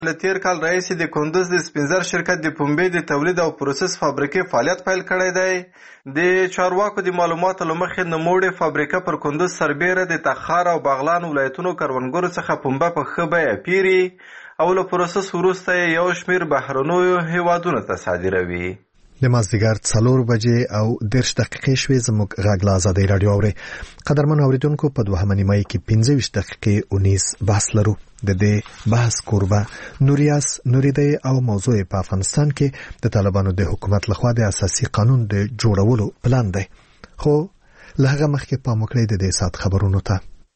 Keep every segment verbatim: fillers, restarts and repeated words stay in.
له تیر کال راهیسې د کندوز د سپینزر شرکت د پنبې د تولید او پروسس فابریکې فعالیت پیل کړی دی. د چارواکو د معلوماتو له مخې نوموړې فابریکه پر کندوز سربیره د تخار او بغلان ولایتونو کروندګرو څخه پنبه په ښه بیه پیري او له پروسس وروسته یې یو شمېر بهرنیو هیوادونو ته صادروي. د مازدیګر څلور بجې او دېرش دقیقې شوې. زموږ غږ له ازادۍ راډیو اورئ. قدرمنو اورېدونکو، په دوهمه نیمایي کې پنځه ویشت دقیقې اونیز بحث لرو. د دې بحث کوربه نوریاس نوري دی او موضوع په افغانستان کې د طالبانو د حکومت لخوا د اساسي قانون د جوړولو پلان دی. خو له هغه مخکې پام وکړئ د دې سات خبرونو ته.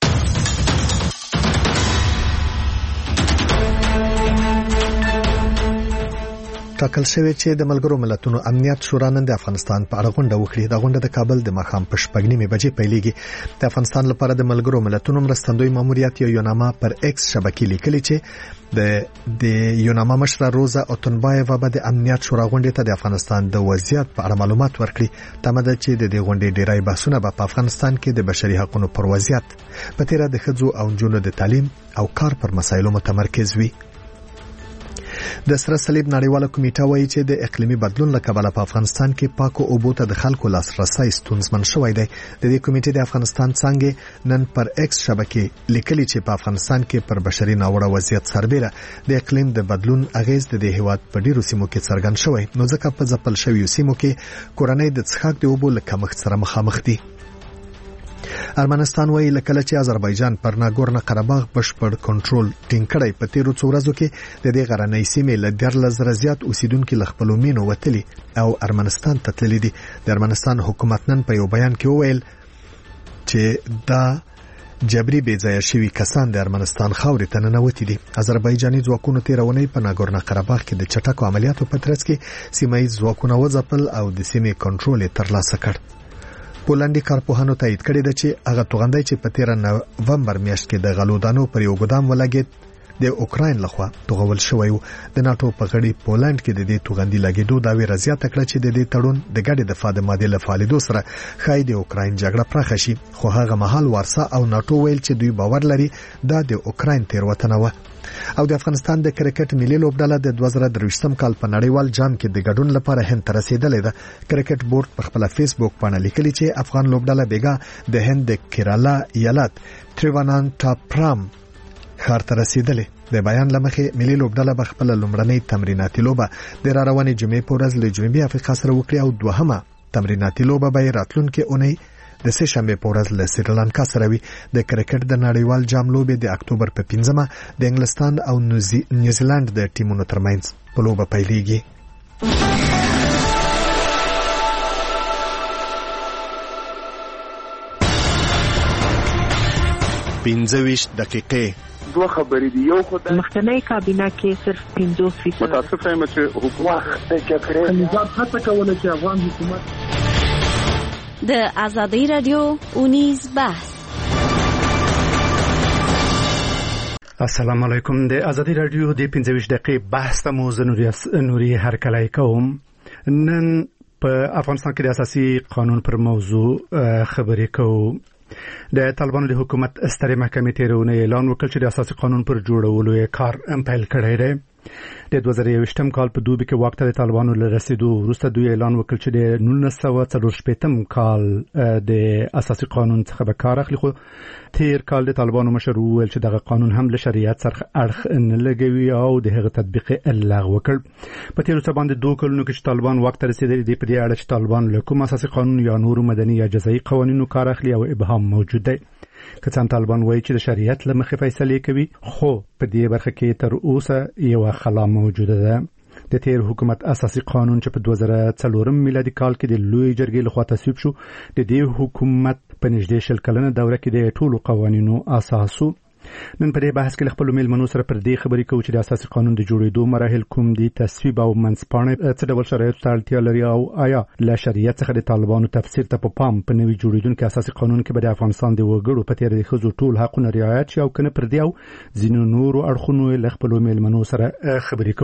ټاکل شوی چې د ملګرو ملتونو امنیت شورا نن د افغانستان په اړه غونډه وکړي. دا غونډه د کابل د ماښام په شپږ نیمې بجې پیلېږي. د افغانستان لپاره د ملګرو ملتونو مرستندوی ماموریت یو یونامه پر ایکس شبکې لیکلي چې د د یونامه مشره روزا اوتنبایeva به د امنیت شورا غونډې ته د افغانستان د وضعیت په اړه معلومات ورکړي. تمه ده چې د دې غونډې ډیری بحثونه به په افغانستان کې د بشري حقوقو پر وضعیت، په تیره د ښځو او نجونو د تعلیم او کار پر مسایلو متمرکز وي. د سره صلیب نړیواله کمیټه وایي چې د اقلیمي بدلون له کبله په افغانستان کې پاکو اوبو ته د خلکو لاسرسی ستونزمن شوی دی. د دې کمیټې د افغانستان څانګې نن پر ایکس شبکې لیکلي چې په افغانستان کې پر بشري ناوړه وضعیت سربیره د اقلیم د بدلون اغیز د دې هیواد په ډیرو سیمو کې څرګند شوی، نو ځکه په ځپل شویو سیمو کې کورنۍ د څښاک د اوبو له کمښت سره مخامخ دي. ارمنستان وایي لکه چې آذربایجان پر ناګورنو قرهباغ بشپړ کنټرول ټینګ کړی، په تیرو څو ورځو کې د دې غرنۍ سیمې له دیارلس زره زیات اوسیدونکو له خپلو مینو وتلي او ارمنستان ته تللي دي. د ارمنستان حکومت نن په یو بیان کې وویل چې دا جبري بې ځایه شوي کسان د ارمنستان خاورې ته ننوتي دي. آذربایجاني ځواکونو تېره اونۍ په ناګورنو قرهباغ کې د چټکو عملیاتو په ترڅ کې سیمه ییز ځواکونه وځپل او د سیمې کنټرول یې ترلاسه کړ. پولنډي کارپوهانو تایید کړی دی چې هغه توغندی چې په تیره نومبر میاشت کې د غلو دانو پر یو ګدام ولګید د اوکراین لخوا توغول شوی و. د ناتو په غړي پولند کې د دې توغندي لګیدو دا ویره زیاته کړه چې د دې تړون د ګډې دفاع د ماده له فعالیدو سره خای د اوکراین جګړه پراخه شي. خو هغه مهال وارسا او ناتو ویل چې دوی باور لري دا د اوکراین تیروتنه و. او د افغانستان د کرکټ ملي لوبډله د دوه زره درویشتم کال په نړیوال جام کې د ګډون لپاره هند ته رسیدلې ده. کرکټ بورډ په خپل فیسبوک باندې لیکلي چې افغان لوبډله بیګا د هند د کیرالا ایالت تریوانانتاپورم ښار ته رسیدلې. د بیان لمخې ملي لوبډله به خپل لومړنۍ تمریناتي لوبه د راروانې جمعې په ورځ له جنوبي افریقا سره وکړي او دوهمه تمریناتي لوبه به راتلونکي اونۍ د سه شنبه په ورځ له سریلانکا سره وي. د کرکټ د نړیوال جام لوبې د اکتوبر په پنځمه د انګلستان او نیوزیلند د ټیمونو ترمنځ په لوبه پیلېږي. پنځه ویشت دقیقې دوه خبرې دي. یو خو د مخکنی کابینه کې صرف پنځوس فیصد متاسفه یم چې حکومت د جګړې نظام هڅه کوله چې افغان حکومت د ازادۍ رادیو اونیز بحث. السلام علیکم. د ازادۍ رادیو د پنځه ویشت دقیقې بحث ته مو نوري هرکلی کوم. نن په افغانستان کې د اساسي قانون پر موضوع خبرې کوو. د طالبانو د حکومت سترې محکمې تیرونه اعلان وکړ چې د اساسي قانون پر جوړولو یې کار پیل کړی دی. د دوه زره یوویشتم کال په دوبي کې واک ته د طالبانو له رسیدو وروسته دوی اعلان وکړ چې د نولس سوه څلور شپېتم کال د اساسي قانون څخه به کار اخلي. خو تیر کال د طالبانو مشر وویل چې دغه قانون هم له شریعت سره اړخ نه لګوي او د هغه تطبیق لغوه کړ. په تیر څه باندې دوه کلونو کې چې طالبان واک ته رسیدلي دي په دې اړه چې طالبان له کوم اساسي قانون یا نورو مدني یا جزایي قوانینو کار اخلي او ابهام موجود دی. کڅان طالبان وایي چې د شریعت له مخې فیصله کوي، خو په دې برخه کې تر اوسه یو خلا موجوده ده. د تیر حکومت اساسي قانون چې په دوه زره څلورم میلادي کال کې د لوی جرګې لخوا تصویب شو، د دې حکومت په نږدې شل کلنه دوره کې د ټولو قوانینو اساسو. نن په دې بحث کې خپل میلمنو سره پر دې خبرې کوو چې د اساسي قانون د جوړېدو مراحل کوم دي، تصویب او منځپانګه څه ډول شرایطو ته اړتیا لري او آیا له شریعت څخه د طالبانو تفسیر ته په پام په نوي جوړېدونکي اساسي قانون کې به د افغانستان د وګړو په تیر د ښځو ټول حقونه رعایت شي او کنه پر دې او ځینو نورو اړخونو له خپل میلمنو سره خبرې کوو. د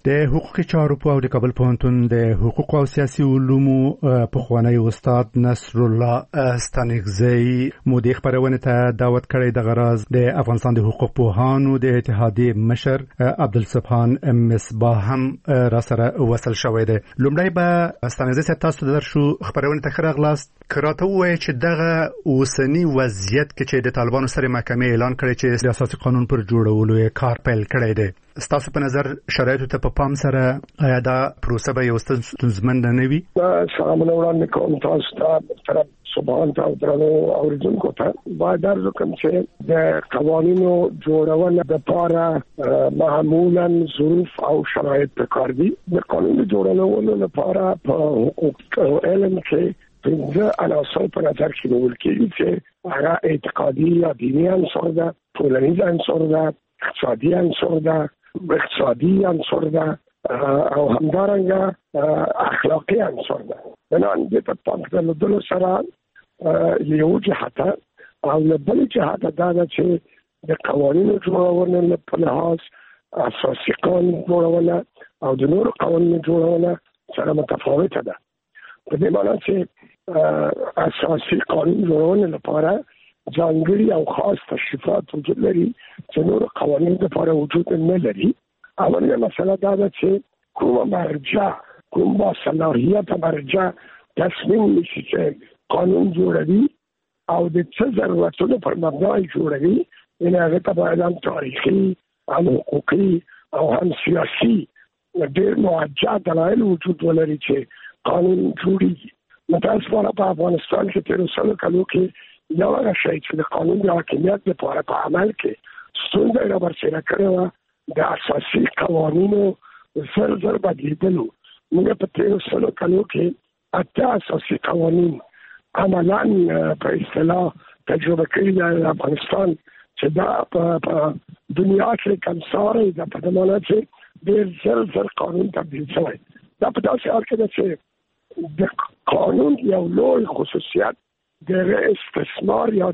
د حقوقي چارو په او د کابل پوهنتون د حقوق او سیاسي علومو پخوانی استاد نصر الله ستانکزی مو د خبرونه ته دعوت کړی د غراز د افغانستان د حقوق پوهانو د اتحادیې مشر عبدالسبحان مصباح هم را سره وصل شوی دی. لومړی به ستانکزی صاحب تاسو ته درشو خبرونه ته ښه راغلاست. کراته وایي چې دغه اوسنی وضعیت کې چې د طالبانو سره محکمې اعلان کړی چې د اساسي قانون پر جوړولو یې کار پیل کړی دی، ستاسو په نظر شرایطو ته په پام سره آیا دا پروسه به یو ستونزمنده نه وي؟ سلامونه وړاندې کوم تاسو ته محترم سبحان ته او درنو اوریدونکو ته. باید عرض وکړم چې د قوانینو جوړونه دپاره معمولا ظروف او شرایط پکار دي. د قانون جوړولو لپاره په حقوق او علم کې پنځه عناصر په نظر کې نیول کېږي چې هغه اعتقادي یا دیني عنصر ده، ټولنیز عنصر ده، اقتصادي عنصر ده، اقتصادي عنصر ده او همدارنګه اخلاقي عنصر ده. بنان دې په پام کې درلودلو سره یو جهته او له بل جهته دا ده چې د قوانینو جوړونه په لحاظ اساسي قانون جوړونه او د نورو قوانینو جوړونه سره متفاوته ده. په دې معنی چې اساسي قانون جوړونه لپاره ځانګړي او خاص تشریفات وجود لري چې نور قوانین لپاره وجود نه لري. اوله مسله دا ده چې کومه مرجع کوم با صلاحیت مرجع تصمیم نیسي چې قانون جوړوي او د څه ضرورتونو پر مبنا جوړوي، یعنې هغه ته باید هم تاریخي هم حقوقي او هم سیاسي ډېر موجه دلایل وجود ولري چې قانون جوړیږي. متاسفانه په افغانستان کې تېرو سلو کلو کې یو هغه شی چې د قانون د حاکمیت لپاره په عمل کې ستونزه یې رابرسېره کړې وه د اساسي قوانینو زر زر بدلېدلو. موږ په تېرو سلو کلو کې اته اساسي قوانین عملاً په اصطلاح تجربه کړي د افغانستان چې دا په دنیا کې کمساری ده، په دې معنی چې ډېر زر زر قانون تبدیل شوی. دا په داسې حال کې ده چې د قانون یو لوی خصوصیت د استثمار یا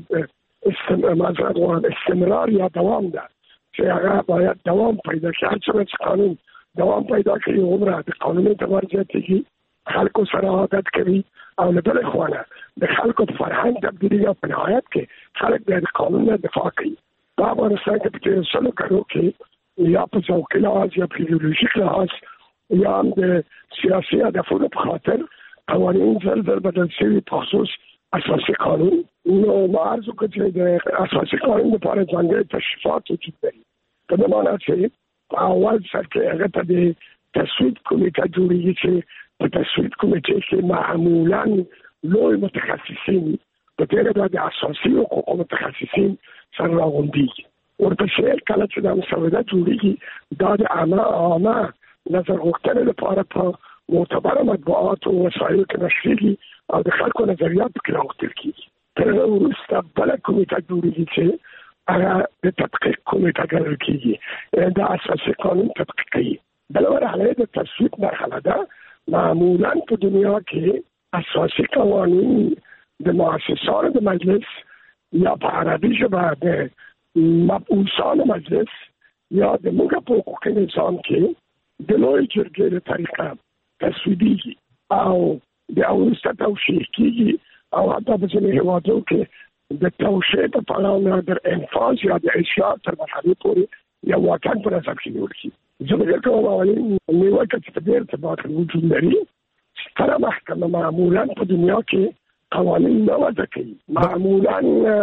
استمرار یا دوام ده چې هغه باید دوام پیدا کړي. هر څومره چې قانون دوام پیدا کړي عمره د قانون اعتبار زیاتېږي، خلکو سره عادت کوي او له بلې خوا نه د خلکو د فرهنګ تبدیلي او په نهایت کې خلک بیا د قانون نه دفاع کوي. په افغانستان کې په تېرو سلو کلو کې یا په ذوقي لحاظ یا په ایډیولوژیک لحاظ یا هم د سیاسي هدفونو په خاطر قوانین زر زر بدل شوي په خصوص اساسي قانون. نو ما عرض وکړ چې د اساسي قانون لپاره ځانګړي تشریفات وجود لري. په دې معنی چې په اول سر کې هغه ته د تصویب کمیټه جوړېږي چې په تصویب کمیټې کې معمولا لوی متخصصین په تېره بیا د اساسي حقوقو متخصصین سره راغونډېږي. ورپسې کله چې دا مسوده جوړېږي دا د عامه عامه نظر غوښتنې لپاره په معتبره مطبوعاتو او وسایلو کې نشریږي او د خلکو نظریات پکې راغوښتل کېږي. تر هغه وروسته بله کمیټه جوړېږي چې هغه د تحقیق کمیټه ګڼل کېږي، د اساسي قانون تحقیق کوي. بله مرحله د تصویب مرحله ده. معمولا په دنیا کې اساسي قوانین د مؤسسانو د مجلس یا په عربي ژبه د مبعوثانو مجلس یا د موږ په حقوقي نظام کې د لویې جرګې له طریقه تصویبېږي او بیا وروسته توشیح کېږي او حتی په ځینې هېوادونو کې د توشیح په پړاو نه در انفاظ یا د اجرا تر مرحلې پورې یو واټن په نظر کې نیول کېږي. زه فکر کوم اولین نیوکه چې په دې ارتباط وجود لري، ستره محکمه معمولا په دنیا کې قوانین نه وضع کوي. معمولا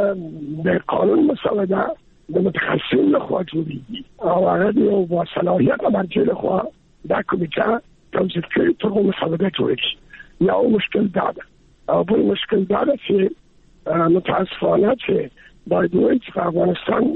د قانون مسوده د متخصصین لخوا جوړېږي او هغه د یو باصلاحیته مرجع لخوا دا کمیټه توصیف کړي تر هغه مسوده جوړېږي. یو مشکل دا ده او بل مشکل دا ده چې متاسفانه چې باید وایي چې په افغانستان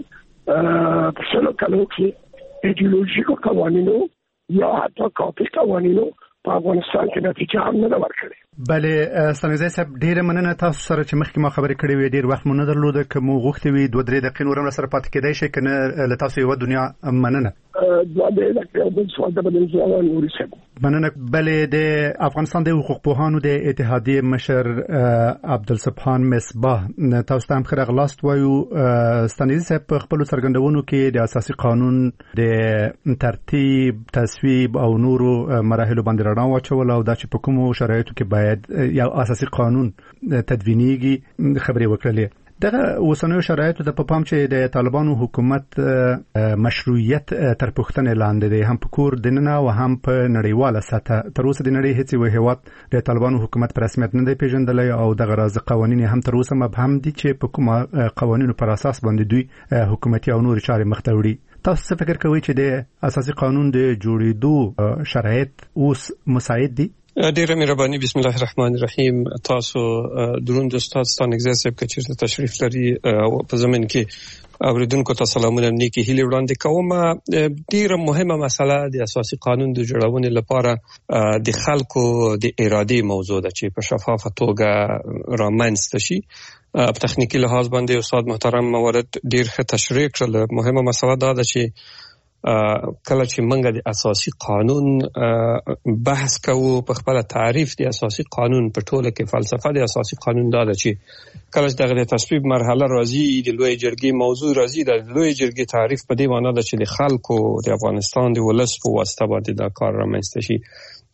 په سلو کلو کې ایډیولوژیکو قوانینو یا حتی کاپي قوانینو په افغانستان کې نتیجه هم نه ده ورکړې. بله ستانکزی صاحب ډېره مننه تاسو سره چې مخکې ما خبرې کړې وې. ډېر وخت مو نه درلوده، که مو غوښتې وي دوه درې دقیقې نور هم راسره پاتې کېدی شئ، که نه له تاسو یوه دنیا مننه. دوه د یو بل سوال د بدن سوال نوري صاحب مننه. بلې د افغانستان د حقوق پوهانو د اتحادیې مشر عبدالسبحان مصباح تاسو ته هم ښه راغلاست وایو. ستانیزي صاحب په خپلو څرګندونو کې د اساسي قانون د ترتیب، تصویب او نورو مراحلو باندې رڼا واچول او دا چې په کومو شرایطو کې باید یو اساسي قانون تدوینیږي خبرې وکړلې. دغه اوسنیو شرایطو د پام چې د طالبانو حکومت مشروعیت تر پوښتنې لاندې دی، هم په کور دننه او هم په نړیواله سطح. تر اوسه د نړۍ هیڅ یو هیواد د طالبانو حکومت په رسمیت نه دی پیژندلی او دغه راز قوانین هم تر اوسه مبهم دي چې په کومه قوانینو پر اساس باندې دوی حکومتي او نور چارې مخ ته وړي. تاسو څه فکر کوئ چې د اساسي قانون د جوړېدو شرایط اوس مساعد دي؟ ډیره مهرباني. بسم الله الرحمن الرحیم. تاسو درون د استاد ستانګزی صاحب کچیر تشریف لري او په زمين کې اوریدونکو ته سلامونه نیکی هیله وړاندې کوم. ډیره مهمه مسله د اساسي قانون د جوړونې لپاره د خلکو د ارادې موضوع ده چې په شفافه توګه رامنځته شي. په تخنیکی لحاظ باندې استاد محترم موارد ډیر ښه تشریح کړل. مهمه مسله دا ده چې کله چې موږ د اساسي قانون بحث کوو، په خپل تعریف د اساسي قانون په ټوله کې فلسفه د اساسي قانون دا ده چې کله چې دغه د تصویب مرحله راځي، د لوی جرګې موضوع راځي، د لوی جرګې تعریف په دې معنی ده چې د خلکو د افغانستان د ولس په واسطه باندې دا کار رامنځته شي.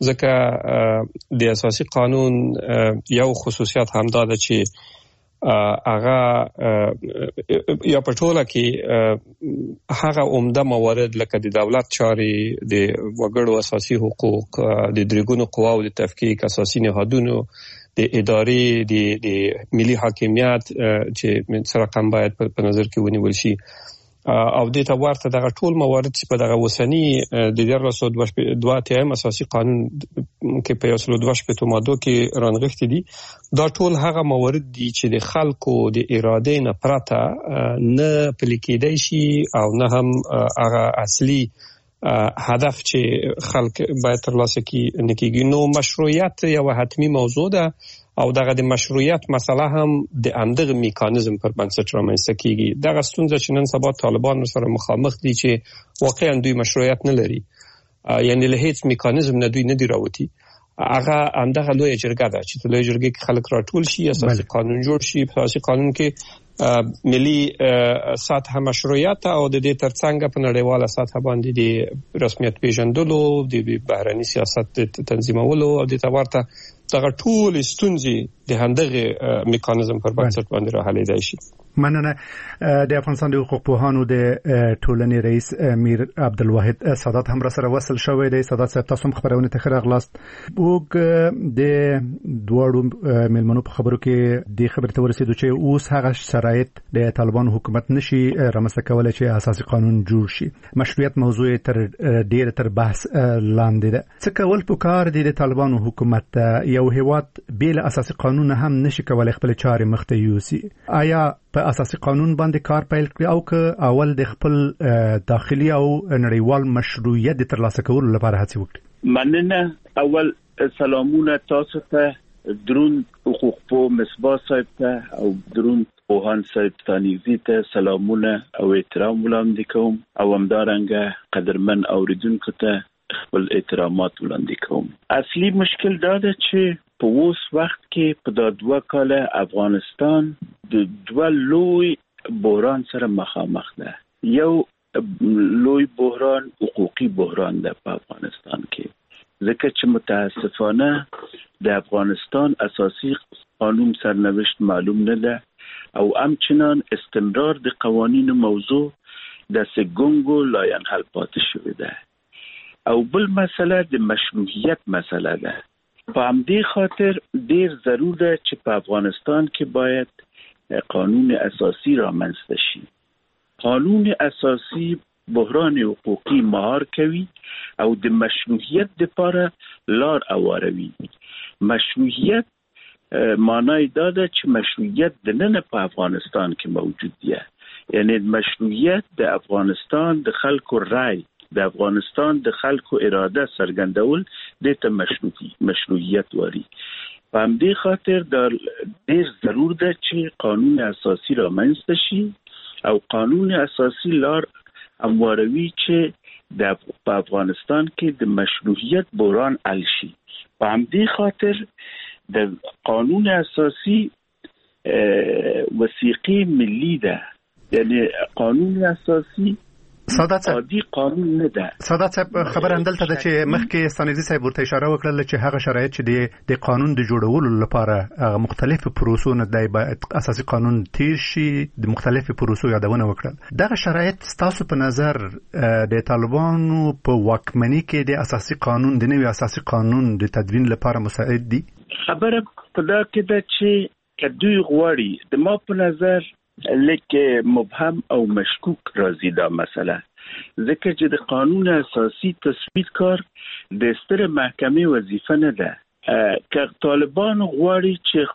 ځکه د اساسي قانون یو خصوصیت هم دا ده چې هغه یا په ټوله کې هغه عمده موارد لکه د دولت چارې، د وګړو اساسي حقوق، د درګونو قواو د تفکیک، اساسي نهادونو، د ادارې، د د ملي حاکمیت چې سره رقم باید په نظر کې ونیول شي او د ته ورته دغه ټول موارد چې په دغه وسنی د دیارلس سوه دوه اتیا اساسي قانون کې په یو سل دوه شپږ ماده کې رانغښتي دي. دا ټول هغه موارد دي چې د خلکو د ارادې نه پرته نه پلي کېدای شي او نه هم هغه اصلي هدف چې خلک باید ترلاسه کړي نه کېږي. نو مشروعیت یو حتمی موضوع ده او دغه د مشروعیت مسله هم د همدغه میکانیزم پر بنسټ رامنځته کیږي. دغه ستونزه چې نن سبا طالبان سره مخامخ دي چې واقعا دوی مشروعیت نه لري، یعنی له هیڅ میکانیزم نه دوی نه دی راوتی. هغه همدغه لوی جرګه ده چې لوی جرګه کې خلک راټول شي، اساسي قانون جوړ شي. په اساسي قانون کې ملي سطح مشروعیت او د دې ترڅنګ په نړیواله سطح باندې د رسمیت پیژندلو، د بهرني سیاست تنظیمولو او د تورته دغه ټول ستونزې د همدغه میکانیزم پر بنسټ باندې راحلېدای شي. مننه. د افغانستان د حقوق پوهانو د ټولنې رئیس میر عبدالواحد سادات هم را سره وصل شوی دی. سادات صاحب تاسو هم خبرونه ته ښه راغلاست. موږ د دواړو میلمنو په خبرو کې د خبرې ته ورسېدو چې اوس هغه شرایط د طالبانو حکومت نشي رامنځته کولی چې اساسي قانون جوړ شي. مشروعیت موضوع تر ډېر تر بحث لاندې ده. څه کول پکار دي د طالبانو حکومت؟ یو هیواد بیل اساسي قانون هم نشي کولای خپل چارې مخته یوسي. آیا په اساسي قانون باندې کار پیل کړي او که اول د خپل داخلي او نړیوال مشروعیت د ترلاسه کولو لپاره هڅه وکړي؟ مننه. اول سلامونه تاسو ته، درون حقوق پوه مصباح صاحب ته او درون پوهان صاحب ستانګزي ته سلامونه او احترام وړاندې کوم او همدارنګه قدرمن اوریدونکو ته خپل احترامات وړاندې کوم. اصلي مشکل دا ده چې په اوس وخت کې په دا دوه کاله افغانستان د دوه لوی بحران سره مخامخ ده. یو لوی بحران حقوقي بحران ده په افغانستان کې، ځکه چې متاسفانه د افغانستان اساسي قانون سرنوشت معلوم نه ده او همچنان استمرار د قوانینو موضوع د سګونګو لا ينحل پاتې شوی ده. او بل مسله د مشروعیت مسله ده. په همدې خاطر ډیر ضرور ده چې په افغانستان کې باید قانون اساسي رامنځته شي. قانون اساسي بحران حقوقي مهار کوي او د مشروعیت لپاره لار هواروي. مشروعیت معنی دا ده چې مشروعیت د نن په افغانستان کې موجود دی، یعنی مشروعیت د افغانستان د خلکو رای، د افغانستان د خلکو اراده څرګندول د ته مشروعیت واري. په همدې خاطر د ډیر ضرور ده چې قانون اساسي رامنځته شي او قانون اساسي لار امواروي چې د افغانستان کې د مشروعیت بحران حل شي. په همدې خاطر د قانون اساسي وثیقه ملی ده، یعنی قانون اساسي سادات صاحب عادي قانون نه ده. سادات صاحب خبر اندلته ده چې مخکې ستانیزي صاحب ورته اشاره وکړه چې هغه شرایط چې د قانون د جوړولو لپاره مختلف پروسو نه دی باید اساسي قانون تیر شي، د مختلف پروسو یادونه وکړه. دغه شرایط تاسو په نظر د طالبانو په واکمنۍ کې د اساسي قانون د نوي اساسي قانون د تدوین لپاره مساعد دي؟ خبره په دا کې ده چې کدوې غواړي د ما په نظر لکه مبهم او مشکوک راځي دا مسله، ځکه چې د قانون اساسي تثبیت کار د ستر محکمې وظیفه نه ده. که طالبان غواړي چې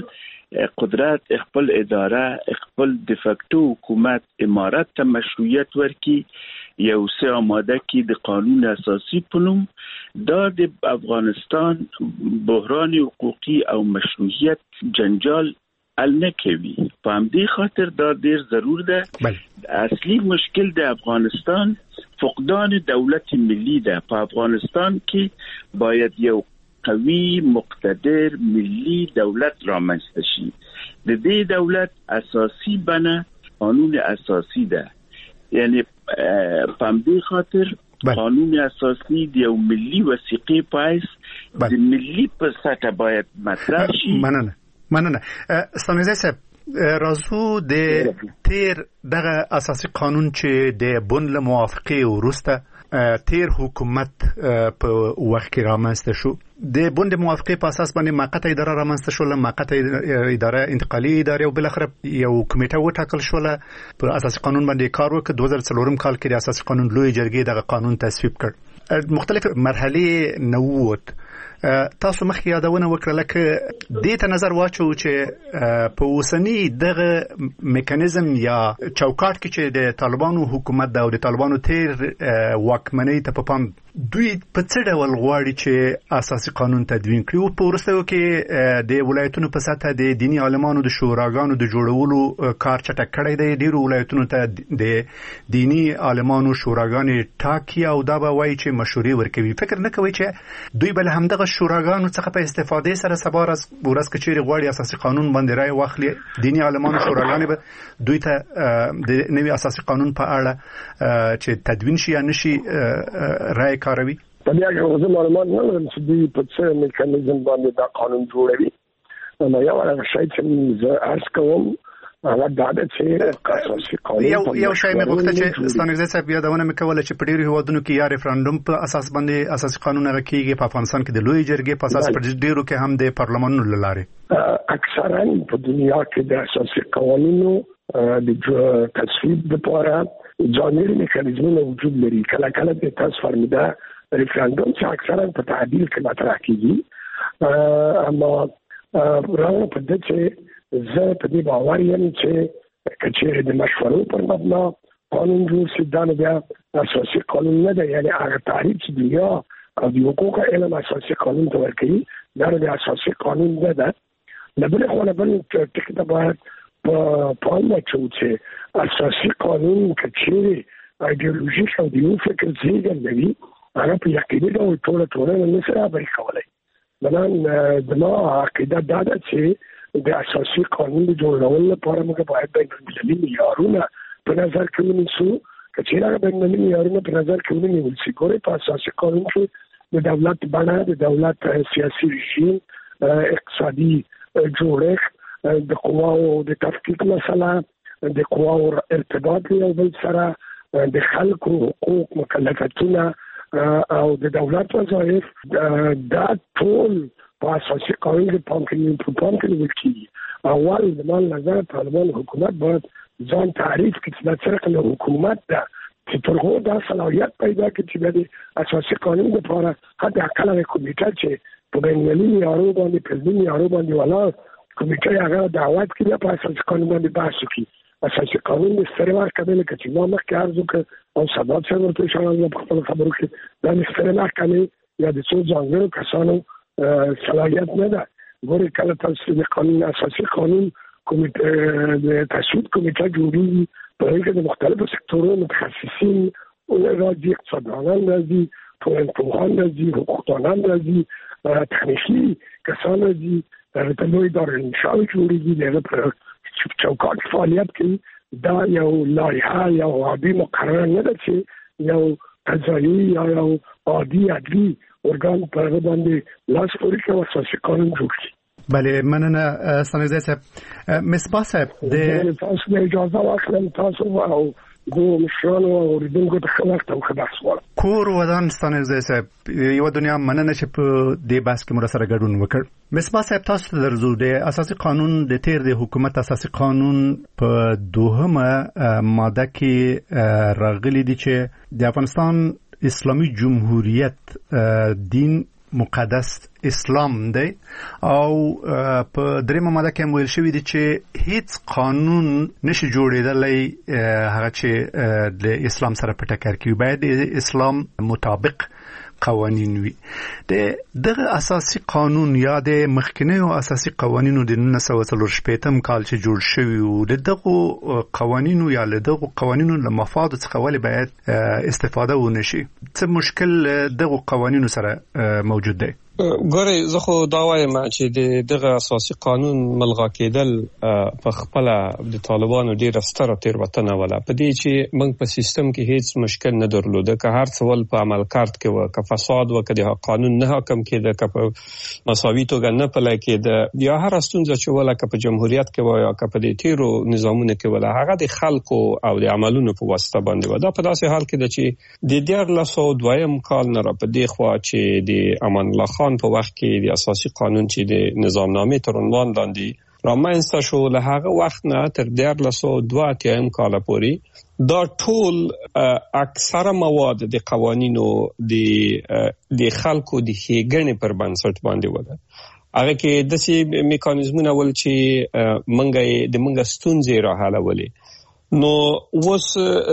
خپل قدرت، خپل اداره، خپل د فکتو حکومت امارت ته مشروعیت ورکي، یو څه آماده کی د قانون اساسي په نوم، دا د افغانستان بحران حقوقي او مشروعیت جنجال حل نه کوي. په همدې خاطر دا ډیر ضرور ده. اصلي مشکل د افغانستان فقدان دولت ملی ده. په افغانستان کې باید یو قوي مقتدر ملی دولت رامنځته شي. د دې دولت اساسي بنه قانون اساسي ده، یعنی په همدې خاطر قانون اساسي د یو ملی وثیقه پایس د ملی په سطح باید مطرح شي. مننه مننه ستانیزي صاحب، راځو د تیر دغه اساسي قانون چې د بن له موافقه وروسته تیر حکومت په وخت کې رامنځته شو، د بن د موافقه په اساس باندې موقته اداره رامنځته شو، موقته اداره انتقالي اداره، او بل اخر یو کمیټه وټاکل شو په اساسي قانون باندې کار وکړ. دوه زره څلورم کال کې د اساسي قانون لوی جرګې دغه قانون تصویب کړ. مختلف مرحله نووت. تاسو مخکې یادونه وکړه لکه دې ته نظر واچو چې په اوسنی دغه میکانیزم یا چوکاټ کې چې د طالبانو حکومت دا او د طالبانو تیر واکمنۍ ته په پام دوی په څه ډول غواړي چې اساسي قانون تدوین کړي. په وروستیو کې د ولایتونو په سطح د دینی عالمانو د شوراګانو د جوړولو کار چټک کړی دی. ډیرو ولایتونو ته د دینی عالمانو شوراګانې ټاکي او دا به وایي چې مشورې ورکوي. فکر نه کوي چې دوی بل همدغه شوراګانو څخه په استفاده سره سبا ورځ ورځ کچېری غواړي اساسي قانون باندې رائے واخلي؟ دینی عالمانو شوراګانې به دوی ته د نوي اساسي قانون په اړه چې تدوین شي یا نشي رائے کاروي. په دې اړه زه معلومات نه لرم چې دوی په څه میکانیزم باندې دا قانون جوړوي. نو یو هغه شی چې زه عرض کوم هغه دا ده چې اساسي قانون یو یو شی مې غوښته چې ستانیزي صاحب یادونه مې کوله چې په ډیرو هیوادونو کې یا ریفرندوم په اساس باندې اساسي قانون هغه کېږي. په افغانستان کې د لوی جرګې په اساس په ډیرو کې هم د پارلمانونو له لارې اکثرا په دنیا کې د اساسي قوانینو د تصویب لپاره ځانګړي میکانیزمونه وجود لري. کله کله د تاسو فرمیده ریفرندوم چې اکثرا په تعدیل کې مطرح کیږي، اما راو په دې چې زه په دې باور یم چې کچېره د مشورو پر مبنا قانون جوړ شي دا نه بیا اساسي قانون نه دی. یعنی هغه تعریف چې دنیا او د حقوق علم اساسي قانون ته ورکوي دا د اساسي قانون نه ده. له بلې خوا نه بل ټکي ته باید په پام واچو چې اساسي قانون کچېره ایډیولوژیک او د یو فکر زیږنده وي، هغه په یقیني ډول ټوله ټولنه نه سره برابري کولی. بنان زما عقیده دا ده چې د اساسي قانون د جوړولو لپاره موږ باید بین المللي معیارونه په نظر کې ونیسو. که چېرې بین المللي معیارونه په نظر کې ونیول شي، ګورئ په اساسي قانون کې د دولت بڼه، د دولت سیاسي رژیم، اقتصادي جوړښت، د قواو د تفکیک مسله، د قواو ارتباط یو بل سره، د خلکو حقوق، مکلفتونه او د دولت وظایف، دا ټول په اساسي قانون کې پام کې په پام کې نیول کېږي. اول د مال نظر طالبان حکومت باید ځان تعریف کړي چې دا څرنګه حکومت ده چې تر هغه دا صلاحیت پیدا کړي چې د اساسي قانون لپاره حتی اقل کمیټه چې په بین المللي معیارونو باندې په علمي معیارونو باندې ولاړ کمیټه هغه دعوت کړي په اساسي قانون باندې بحث وکړي. اساسي قانون د استعمار کبل کې چې نو مخکې عرض وکړ او سبا څنګه ورته شامل په خپل خبرو کې دا استعمار کوي یا د څو ځانګړو کسانو صلاحیت نه ده. ګورې کله تاسو د قانون اساسي قانون کمیټه د تصویب کمیټه جوړیږي، په هغه کې د مختلفو سکتورونو متخصصین اون راځي اقتصاددانان راځي ټولنپوهان راځي حقوقدانان راځي تخنیکي کسان راځي د لوی دارالانشا جوړیږي د چوکاټ فعالیت کوي. دا یو لایحه یا عادي مقرره نه ده چې یو قضایي یا یو عادي عدلي ارګان پر باندې لاس پورې کوي او اساسي قانون جوړ کړي. بله مننه ستانکزی صاحب. مصباح صاحب د تاسو د اجازه واخلم تاسو او د مشرانو او اوریدونکو ته ښه وخت او ښه بحث غواړم. کور ودان ستانکزی صاحب یو دنیا مننه چې په دې بحث کې مو سره ګډون وکړ. مصباح صاحب تاسو ته درځو د اساسي قانون د تیر د حکومت اساسي قانون په دوهمه ماده کې راغلي دي چې د افغانستان اسلامي جمهوریت دین مقدس اسلام دی او په دریمه ماده کې ویل شوی دی چې هیڅ قانون نشي جوړېدلی هغه چې د اسلام سره په ټکر کې باید د اسلام مطابق قوانین وي. د دغه اساسي قانون یا د مخکنیو اساسي قوانینو د نولس سوه څلور شپېتم کال چې جوړ شوی و د دغه قوانینو یا له دغه قوانینو له مفاد څخه ولې باید استفاده ونشي؟ څه مشکل دغه قوانینو سره موجود دی؟ ګورئ زه خو دا وایم چې د دغه اساسي قانون ملغا کېدل په خپله د طالبانو ډېره ستره تېروتنه وله په دې چې موږ په سیستم کې هیڅ مشکل نه درلوده که هر څه ول په عمل کارت کې وه که فساد وه که د قانون نه حاکم کېده که په مساوي توګه نه پلی کېده یا هره ستونزه چې وله که په جمهوریت کې وه یا که په د تېرو نظامونو کې وله هغه د خلکو او د عملونو په واسطه باندې وه. دا په داسې حال کې ده چې د دیارلس سوه دویم کال نه را په دې خوا چې د امان الله خان په وخت کې د اساسي قانون چې د نظامنامې تر عنوان لاندې رامنځته شو له هغه وخت نه تر دیارلس سوه دوه اتیایم کاله پورې دا ټول اکثره مواد د قوانینو د خلکو د ښېګڼې پر بنسټ باندې وده. هغه کې داسې میکانیزمونه ول چې موږ د موږ ستونزې راحلولې. نو اوس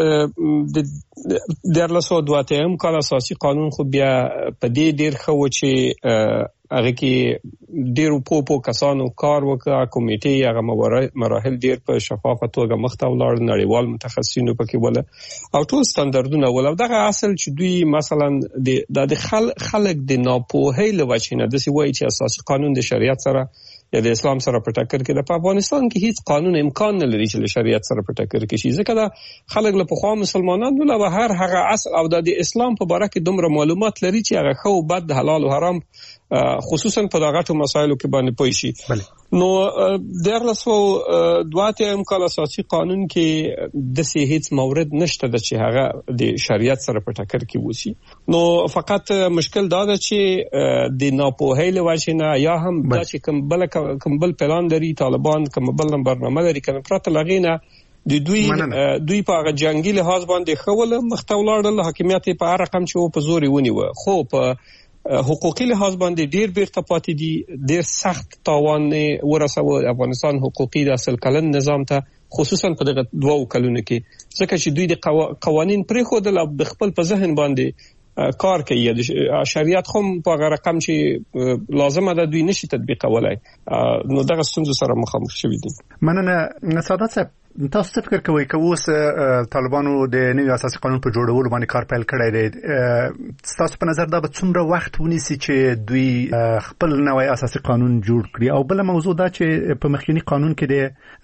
د دیارلس سوه دوه اتیایم کال اساسي قانون خو بیا په دې ډېر ښه و چې هغه کې ډېرو پوه پوه کسانو کار وکړه، کمیټې هغه مراحل ډېر په شفافه توګه مخته ولاړ، نړیوال متخصصینو پکې وله او ټول ستاندردونه ول. او دغه اصل چې دوی مثلا د خلک د ناپوهۍ له وجې نه داسې وایي چې اساسي قانون د شریعت سره یا د اسلام سره په ټکر کې ده. په افغانستان کې هیڅ قانون امکان نه لري چې له شریعت سره په ټکر کې شي، ځکه دا خلک له پخوا مسلمانان ول او هر هغه اصل او د اسلام په باره کې دومره معلومات لري چې هغه ښه او بد، حلال او حرام خصوصا په دغه غټو مسایلو کې باندې پوه شي. نو دیارلس سوه دوه اتیایم کال اساسي قانون کې داسې هیڅ مورد نشته ده چې هغه د شریعت سره په ټکر کې وشي. نو فقط مشکل دا ده چې د ناپوهۍ له وجې نه یا هم دا چې کوم بل کوم بل پلان لري طالبان، کوم بل برنامه لري، کنه پرته له هغې نه د دوی دوی په هغه جنګي لحاظ باندې ښه وله مخته ولاړل، حاکمیت یې په هر رقم چې و په زور یې ونیوه. خو په حقوقي لحاظ باندې ډیر بیرته پاتې دي، ډیر سخت تاوان ورسوه افغانستان حقوقي د اصل کلن نظام ته، خصوصا په دغه دوه کلونو کې، ځکه چې دوی د قوانین پرېښودل او د خپل په ذهن باندې کار کوي. د شریعت خو په هغه رقم چې لازمه ده دوی نشي تطبیقولی. نو دغه ستونزو سره مخامخ شوي دي. مننه سعادت صاحب. تاسو څه فکر کوئ که اوس طالبانو د نوي اساسي قانون په جوړولو باندې کار پیل کړی دی، ستاسو په نظر دا به څومره وخت ونیسي چې دوی خپل نوی اساسي قانون جوړ کړي؟ او بله موضوع دا چې په مخکینی قانون کې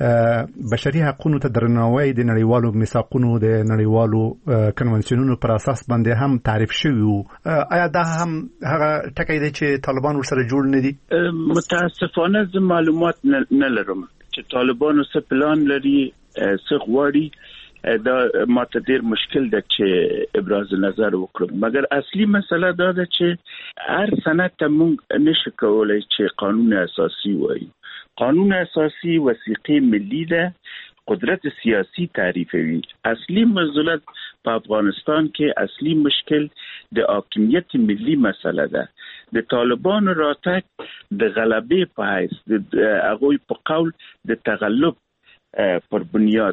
د بشري حقوقو ته درناوی د نړیوالو میثاقونو د نړیوالو کنونسیونونو پر اساس باندې هم تعریف شوی و، آیا دا هم هغه ټکی دی چې طالبان ورسره جوړ نه دي؟ متاسفانه زه معلومات نه لرم چې طالبانو څه پلان لري، څه غواړي. دا ماته ډېر مشکل ده چې ابراز نظر وکړم، مګر اصلي مسله دا ده چې هر سند ته موږ نشو کولی چې قانون اساسي وایي. قانون اساسي وثیقه ملی ده، قدرت سیاسی تعریفوي. اصلي معضلت په افغانستان کې اصلي مشکل د حاکمیت ملی مسله ده. د طالبانو راتګ د غلبې په حیث د هغوی په قول د تغلب پر بنیاد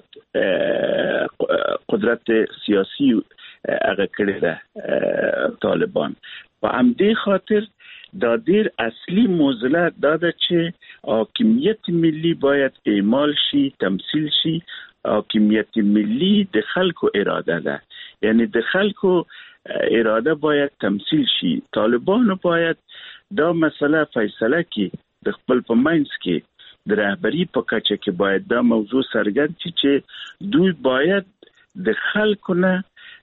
قدرت سیاسی هغه کړی ده طالبان. په همدې خاطر دا ډیر اصلي موضوع دا ده چې حاکمیت ملی باید اعمال شي، تمثیل شي. حاکمیت ملی د خلکو اراده ده، یعنی د خلکو اراده باید تمثیل شي. طالبانو باید دا مسله فیصله کی د خپل په منځ کې د رهبری په کچه کې باید دا موضوع څرګند شي چې دوی باید د خلکو نه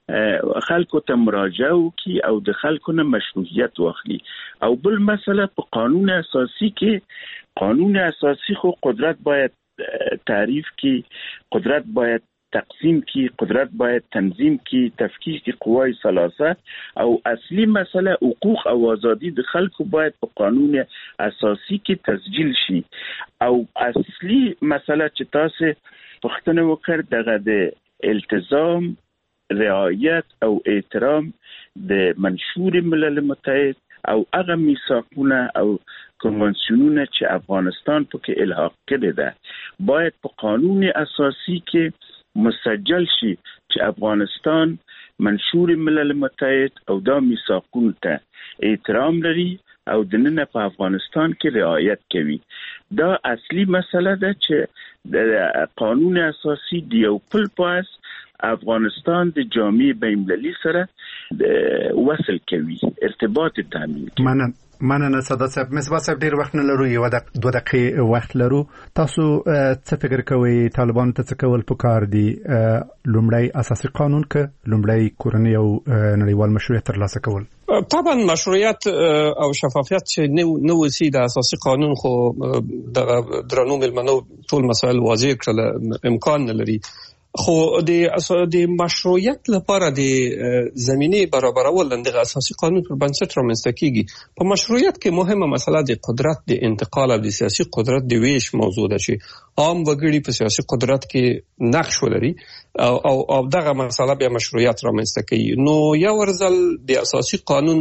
خلکو ته مراجعه وکړي او د خلکو نه مشروعیت واخلي. او بل مسله په قانون اساسی کې قانون اساسی خو قدرت باید تعریف کی، قدرت باید تقسیم کی، قدرت باید تنظیم کی، تفکیک کی قوای ثلاثه او اصلی مسله حقوق او آزادی د خلکو باید په قانون اساسی کې تسجیل شي. او اصلی مسله چې تاسو پوښتنه وکړ دغه د التزام، رعایت او احترام د منشور ملل متحد او هغه میثاقونه او کنوانسیونونه چې افغانستان پکې الحاق کړی ده باید په قانون اساسی کې مسجل شي چې افغانستان منشور ملل متحد او دا میثاقونه ته احترام لري او د نن په افغانستان کې رعایت کوي. دا اصلي مسله ده چې د قانون اساسی دی او پل پاس افغانستان د جامعه بین‌المللي سره وصل کوي، ارتباط تامین کوي. مننه مننه ساده صاحب. مصباح صاحب ډیر وخت نه لرو، یو د دوه دقیقې وخت لرو. تاسو څه فکر کوئ طالبان ته څه کول پکار دي؟ لومړی اساسي قانون کې لومړی کورنۍ او نړیوال مشروعیت ترلاسه کول. طبعا مشروعیت او شفافیت چې نو نو وسی د اساسي قانون خو د درنو ملمنو ټول مسائل واضح کړل، امکان نه لري. خو د د مشروعیت لپاره د زمینه برابرول د اساسي قانون پر بنسټ رامنځته کیږي. په مشروعیت کې مهمه مسله د قدرت د انتقال او د سیاسي قدرت د ویش موضوع ده چې عام وګړي په سیاسي قدرت کې نقش ولري او او, او دغه مسله به مشروعیت رامنځته کوي. نو یو ورځل د اساسي قانون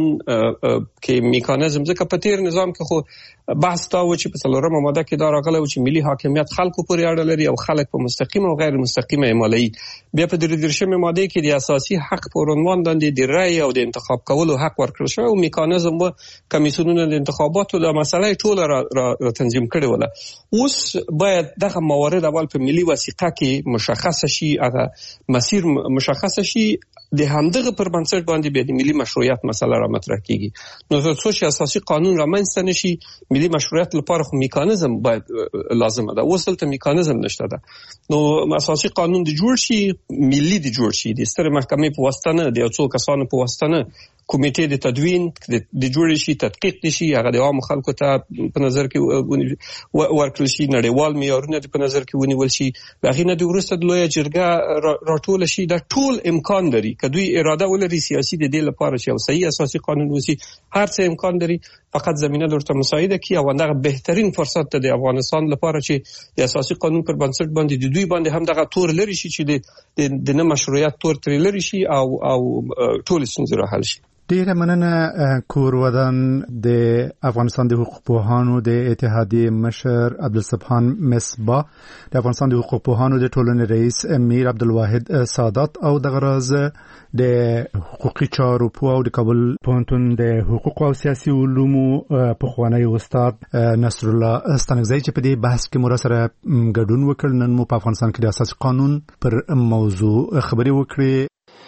کې میکانیزم ځکه په تیر نظام کې خو بحث تا و چې په څلورمه ماده کې دا راغلی و چې ملي حاکمیت خلکو پورې اړه لري او خلک په مستقیم او غیر مستقیم عملي. بیا په درې درشمه ماده کې د اساسي حق پر عنوان باندې د رأی او د انتخاب کولو حق ورکړل شو او میکانیزم و کمیسیونونه د انتخاباتو د مسلې ټول را, را, را تنظیم کړي ولا. اوس باید دغه موارد اول په ملي وثیقه کې مشخص شي، هغه مسیر مشخص شي، د همدغه پر بنسټ باندې به د ملي مشروعیت مسله را مطرح کیږي. نو تر څو چې اساسي قانون را منځته نشي ملي مشروعیت لپاره خو میکانیزم باید لازمه ده. اوس دلته میکانیزم نشته ده. نو اساسي قانون د جوړ شي، ملي د جوړ شي، د ستر محکمې په واسطه نه، د څو کسانو په واسطه نه، کمیټې د تدوین د جوړ شي، تحقیق شي، هغه د عام خلکو ته په نظر کې ورکړل شي، نړیوال معیارونه په نظر کې ونیول شي، هغه نه د ورسته د لوی جرګه راټول شي. دا ټول امکان لري که دوی اراده ولري سیاسي د دې لپاره چې او صحیح اساسي قانون وسی، هر څه امکان لري، فقط زمينه درته مساعده کی او دغه بهترین فرصت ته د افغانستان لپاره چې د اساسي قانون پر بنسټ باندې د دوی باندې هم دغه تور لري شي چې د نه مشروعیت تور تر لري شي او او ټول ستونزې را حل شي. ډیره مننه کور ودان د افغانستان د حقوق پوهانو د اتحادیې مشر عبدالسبحان مصباح، د افغانستان د حقوق پوهانو د ټولنې رئیس امیر عبدالواحد سادات او د غراز د حقوقي چارو پوه او د کابل پوهنتون د حقوق او سیاسي علومو پخوانی استاد نصر الله ستانکزی چې په دې بحث کې مو سره ګډون وکړ. نن مو په افغانستان کې د اساسي قانون پر موضوع خبرې وکړې.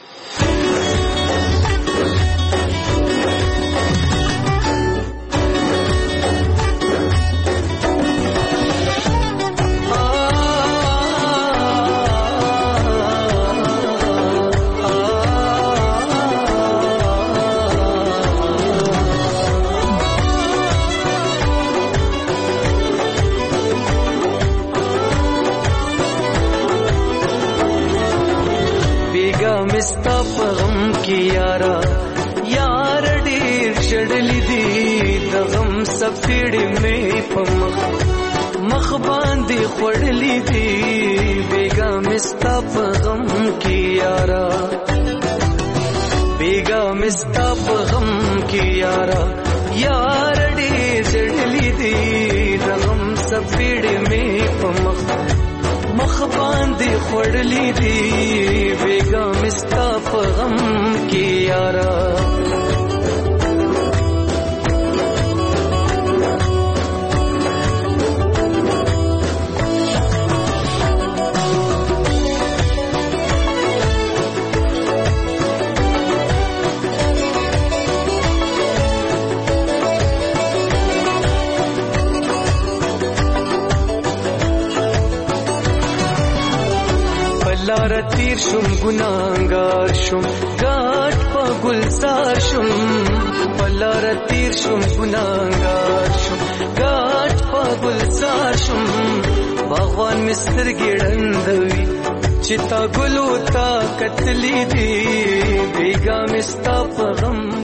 خړلې دي بیگا مستا په غم کې یارا، بیگا مستا په غم کې یارا، یار دې چړلې دي غم سپېړې مې په مخ مخ باندې خړلې دي بیگا مستا په غم کې یارا. شم ګناګار شم ګاټ په ګلزار شم پلار تیر شم ګناګار شم ګاټ په ګلزار شم باغوان مستر ګړندوي چې تا ګلو تا کتلې دي بیګا مستا په غم